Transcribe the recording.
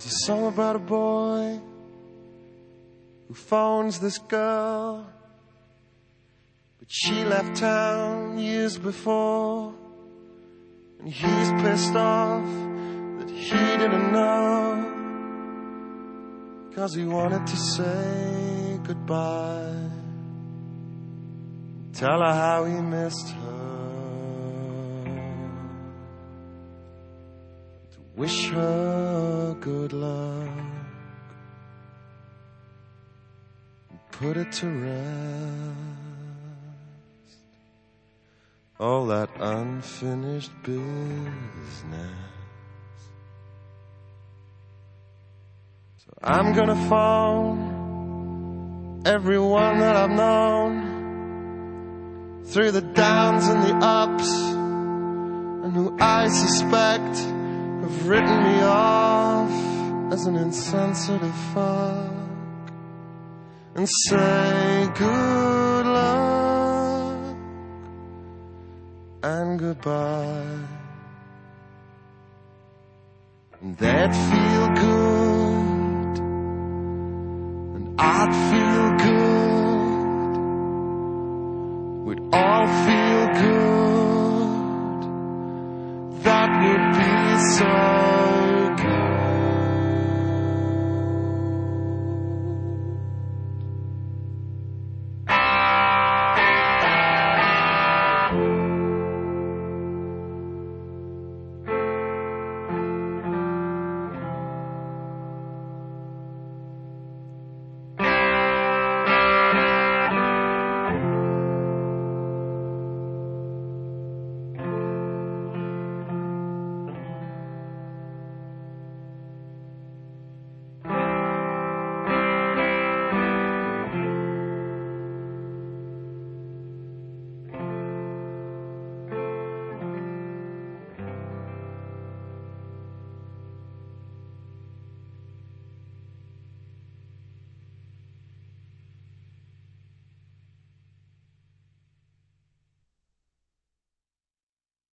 a song about a boy who phones this girl, but she left town years before, and he's pissed off that he didn't know, 'cause he wanted to say goodbye, tell her how he missed her, to wish her good luck, and put it to rest, all that unfinished business. So I'm gonna phone everyone that I've known, through the downs and the ups, and who I suspect have written me off as an insensitive fuck, and say good luck and goodbye. And they'd feel good, and I'd feel